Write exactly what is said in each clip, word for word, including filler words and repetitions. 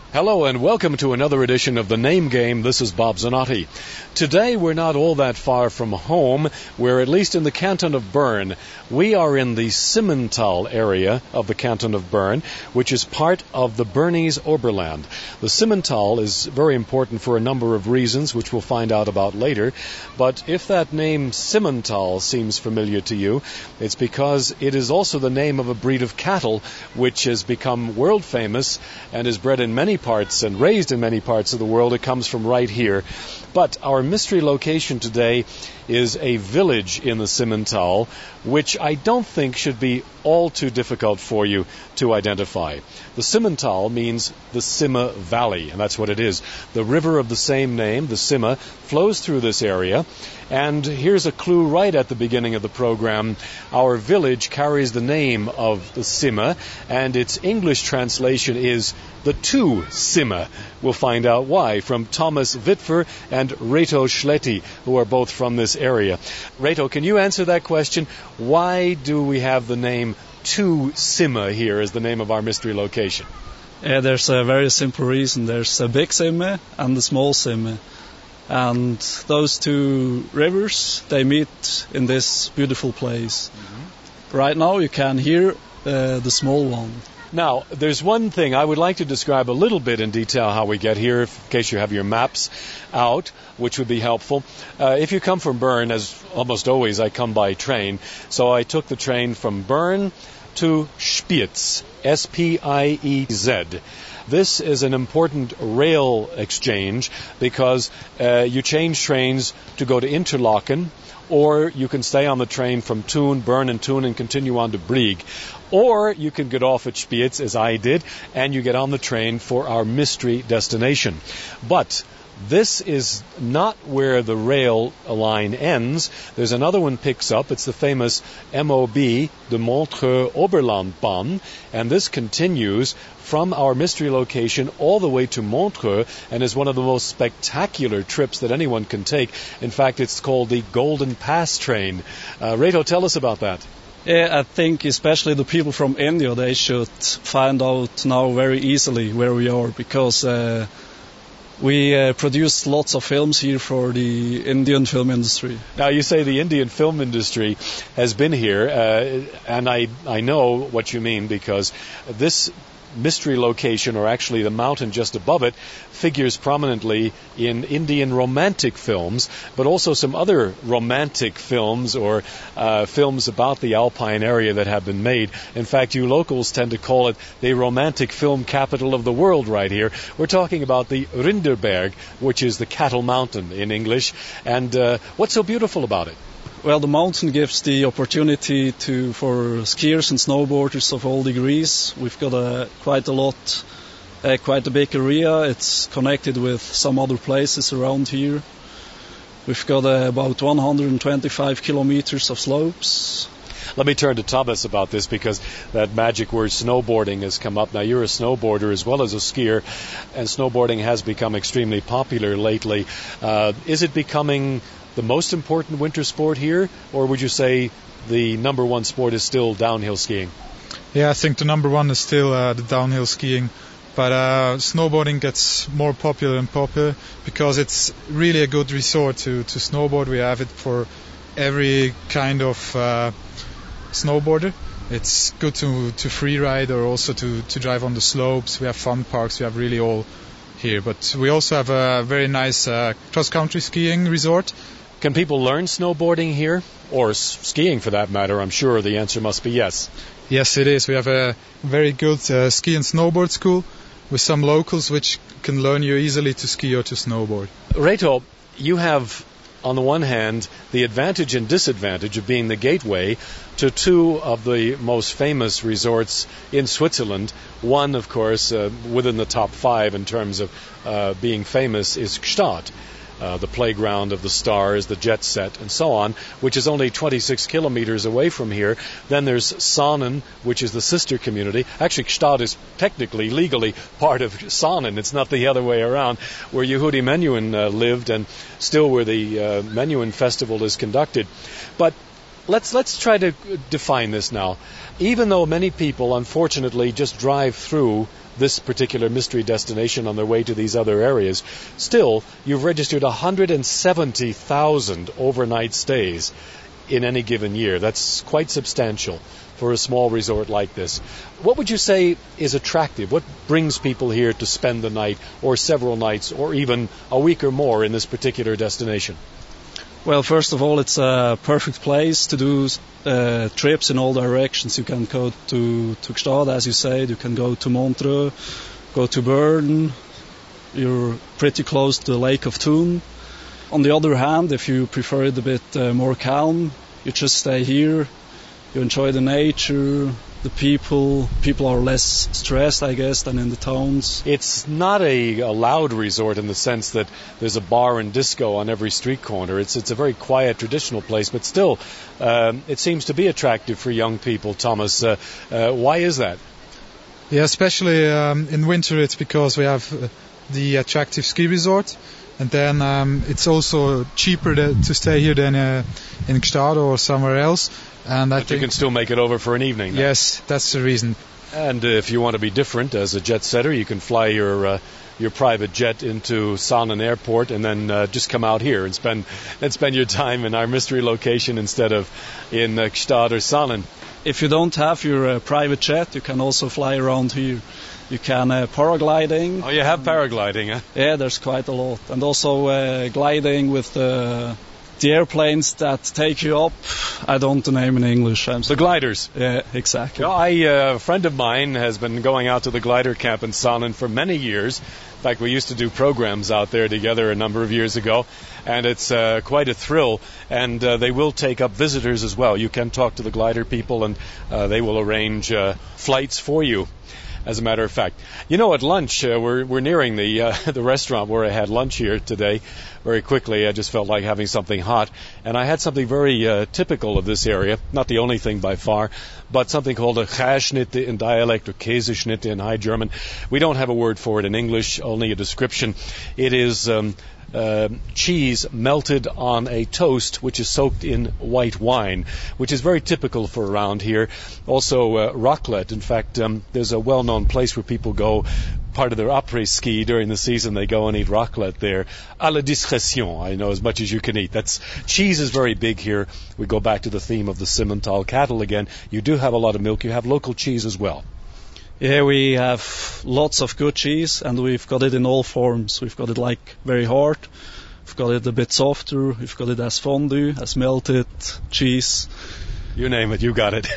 Hello and welcome to another edition of The Name Game. This is Bob Zanotti. Today we're not all that far from home. We're at least in the canton of Bern. We are in the Simmental area of the canton of Bern, which is part of the Bernese Oberland. The Simmental is very important for a number of reasons, which we'll find out about later. But if that name Simmental seems familiar to you, it's because it is also the name of a breed of cattle which has become world famous and is bred in many parts and raised in many parts of the world. It comes from right here. But our mystery location today is a village in the Simmental, which I don't think should be all too difficult for you to identify. The Simmental means the Simme Valley, and that's what it is. The river of the same name, the Simme, flows through this area. And here's a clue right at the beginning of the program. Our village carries the name of the Simme, and its English translation is the Two Simme. We'll find out why from Thomas Witwer and Reto Schletti, who are both from this area. Reto, can you answer that question? Why do we have the name Two Simme here as the name of our mystery location? Yeah, there's a very simple reason. There's a big Simme and a small Simme. And those two rivers, they meet in this beautiful place. Mm-hmm. Right now you can hear uh, the small one. Now, there's one thing I would like to describe a little bit in detail how we get here, in case you have your maps out, which would be helpful. Uh, if you come from Bern, as almost always, I come by train. So I took the train from Bern to Spiez, S P I E Z. This is an important rail exchange because uh, you change trains to go to Interlaken, or you can stay on the train from Thun, Bern and Thun, and continue on to Brieg. Or you can get off at Spiez, as I did, and you get on the train for our mystery destination. But this is not where the rail line ends. There's another one picks up. It's the famous M O B, the Montreux Oberlandbahn, and this continues from our mystery location all the way to Montreux and is one of the most spectacular trips that anyone can take. In fact, it's called the Golden Pass train. Uh, Reto, tell us about that. Yeah, I think especially the people from India, they should find out now very easily where we are, because uh, we uh, produce lots of films here for the Indian film industry. Now, you say the Indian film industry has been here, uh, and I, I know what you mean, because this mystery location, or actually the mountain just above it, figures prominently in Indian romantic films, but also some other romantic films or uh, films about the Alpine area that have been made. In fact, you locals tend to call it the romantic film capital of the world right here. We're talking about the Rinderberg, which is the Cattle Mountain in English. And uh, what's so beautiful about it? Well, the mountain gives the opportunity to for skiers and snowboarders of all degrees. We've got a, quite a lot, uh, quite a big area. It's connected with some other places around here. We've got uh, about one hundred twenty-five kilometers of slopes. Let me turn to Thomas about this, because that magic word snowboarding has come up. Now, you're a snowboarder as well as a skier, and snowboarding has become extremely popular lately. Uh, is it becoming the most important winter sport here, or would you say the number one sport is still downhill skiing? Yeah, I think the number one is still uh, the downhill skiing, but uh, snowboarding gets more popular and popular because it's really a good resort to, to snowboard. We have it for every kind of uh, snowboarder. It's good to, to free ride or also to, to drive on the slopes. We have fun parks, we have really all here, but we also have a very nice uh, cross-country skiing resort. Can people learn snowboarding here, or s- skiing for that matter? I'm sure the answer must be yes. Yes, it is. We have a very good uh, ski and snowboard school with some locals which can learn you easily to ski or to snowboard. Reto, you have, on the one hand, the advantage and disadvantage of being the gateway to two of the most famous resorts in Switzerland. One, of course, uh, within the top five in terms of uh, being famous, is Gstaad. Uh, the playground of the stars, the jet set, and so on, which is only twenty-six kilometers away from here. Then there's Saanen, which is the sister community. Actually, Gstaad is technically, legally part of Saanen. It's not the other way around, where Yehudi Menuhin uh, lived and still where the uh, Menuhin Festival is conducted. But let's let's try to define this now. Even though many people, unfortunately, just drive through this particular mystery destination on their way to these other areas. Still, you've registered one hundred seventy thousand overnight stays in any given year. That's quite substantial for a small resort like this. What would you say is attractive? What brings people here to spend the night or several nights or even a week or more in this particular destination? Well, first of all, it's a perfect place to do uh, trips in all directions. You can go to, to Gstaad, as you said. You can go to Montreux, go to Bern. You're pretty close to the Lake of Thun. On the other hand, if you prefer it a bit uh, more calm, you just stay here. You enjoy the nature, the people. People are less stressed, I guess, than in the towns. It's not a, a loud resort in the sense that there's a bar and disco on every street corner. It's it's a very quiet, traditional place, but still, um, it seems to be attractive for young people. Thomas, uh, uh, why is that? Yeah, especially um, in winter, it's because we have uh, the attractive ski resort. And then um, it's also cheaper to, to stay here than uh, in Gstaad or somewhere else. And I but think you can still make it over for an evening. Then. Yes, that's the reason. And uh, if you want to be different as a jet setter, you can fly your uh, your private jet into Saanen Airport and then uh, just come out here and spend and spend your time in our mystery location instead of in uh, Gstaad or Saanen. If you don't have your uh, private jet, you can also fly around here. You can uh, paragliding. Oh, you have paragliding, huh? Yeah, there's quite a lot. And also uh, gliding with uh, the airplanes that take you up. I don't know the name in English. I'm the gliders. Yeah, exactly. You know, I, uh, a friend of mine has been going out to the glider camp in Saanen for many years. In fact, we used to do programs out there together a number of years ago. And it's uh, quite a thrill. And uh, they will take up visitors as well. You can talk to the glider people and uh, they will arrange uh, flights for you. As a matter of fact, you know, at lunch uh, we're we're nearing the uh, the restaurant where I had lunch here today. Very quickly, I just felt like having something hot, and I had something very uh, typical of this area. Not the only thing by far, but something called a Kässchnitte in dialect or Käseschnitte in High German. We don't have a word for it in English, only a description. It is Um, Uh, cheese melted on a toast which is soaked in white wine, which is very typical for around here. Also uh, raclette. In fact, um, there's a well-known place where people go, part of their après-ski during the season, they go and eat raclette there. À la discrétion, I know as much as you can eat. That's cheese is very big here. We go back to the theme of the Simmental cattle again. You do have a lot of milk. You have local cheese as well. Yeah, we have lots of good cheese, and we've got it in all forms. We've got it like very hard, we've got it a bit softer, we've got it as fondue, as melted cheese. You name it, you got it.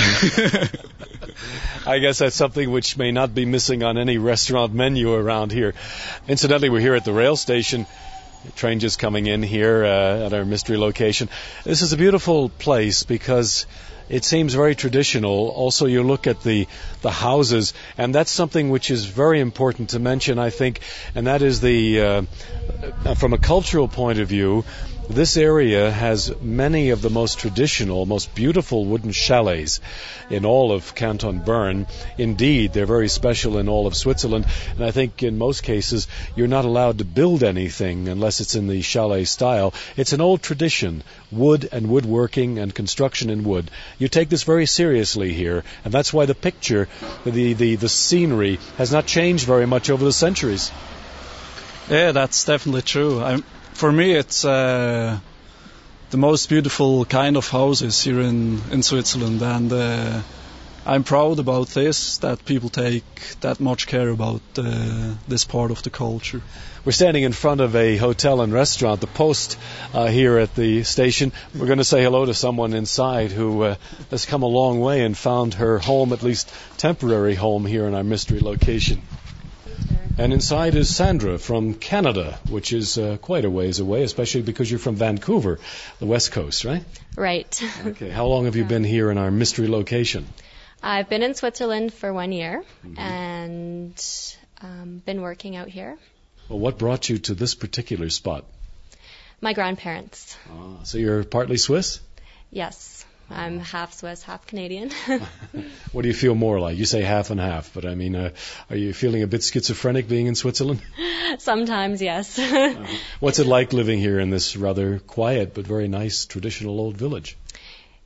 I guess that's something which may not be missing on any restaurant menu around here. Incidentally, we're here at the rail station. The train just coming in here uh, at our mystery location. This is a beautiful place because it seems very traditional. Also, you look at the the houses, and that's something which is very important to mention, I think, and that is the, uh, from a cultural point of view, this area has many of the most traditional, most beautiful wooden chalets in all of Canton Bern. Indeed, they're very special in all of Switzerland, and I think in most cases you're not allowed to build anything unless it's in the chalet style. It's an old tradition, wood and woodworking and construction in wood. You take this very seriously here, and that's why the picture, the, the, the scenery has not changed very much over the centuries. Yeah, that's definitely true. I'm For me, it's uh, the most beautiful kind of houses here in, in Switzerland, and uh, I'm proud about this, that people take that much care about uh, this part of the culture. We're standing in front of a hotel and restaurant, the Post, uh, here at the station. We're going to say hello to someone inside who uh, has come a long way and found her home, at least temporary home, here in our mystery location. And inside is Sandra from Canada, which is uh, quite a ways away, especially because you're from Vancouver, the West Coast, right? Right. Okay. How long have you been here in our mystery location? I've been in Switzerland for one year Mm-hmm. and um, been working out here. Well, what brought you to this particular spot? My grandparents. Ah, so you're partly Swiss? Yes. I'm half Swiss, half Canadian. What do you feel more like? You say half and half, but I mean, uh, are you feeling a bit schizophrenic being in Switzerland? Sometimes, yes. uh-huh. What's it like living here in this rather quiet but very nice traditional old village?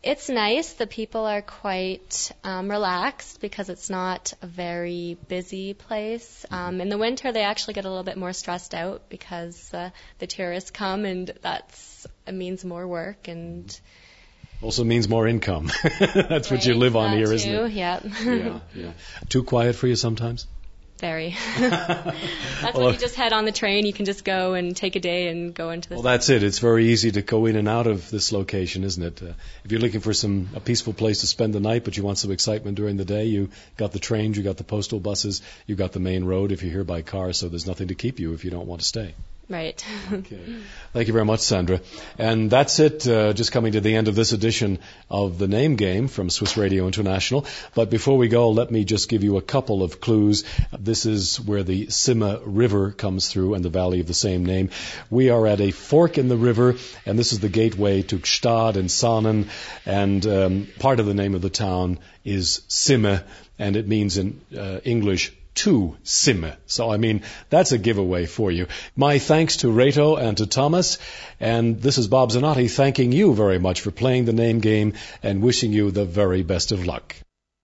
It's nice. The people are quite um, relaxed because it's not a very busy place. Um, in the winter, they actually get a little bit more stressed out because uh, the tourists come, and that's it means more work and also means more income. That's right, what you live on that here, too, isn't it? Yeah. yeah, yeah. Too quiet for you sometimes? Very. That's when you just head on the train. You can just go and take a day and go into the. Well, that's it. It's very easy to go in and out of this location, isn't it? Uh, if you're looking for some a peaceful place to spend the night, but you want some excitement during the day, you got the trains, you got the postal buses, you got the main road if you're here by car. So there's nothing to keep you if you don't want to stay. Right. Okay. Thank you very much, Sandra. And that's it, uh, just coming to the end of this edition of The Name Game from Swiss Radio International. But before we go, let me just give you a couple of clues. This is where the Simme River comes through and the valley of the same name. We are at a fork in the river, and this is the gateway to Gstaad and Saanen. And um, part of the name of the town is Simme, and it means in uh, English, to Simme. So, I mean, that's a giveaway for you. My thanks to Reto and to Thomas. And this is Bob Zanotti thanking you very much for playing the name game and wishing you the very best of luck.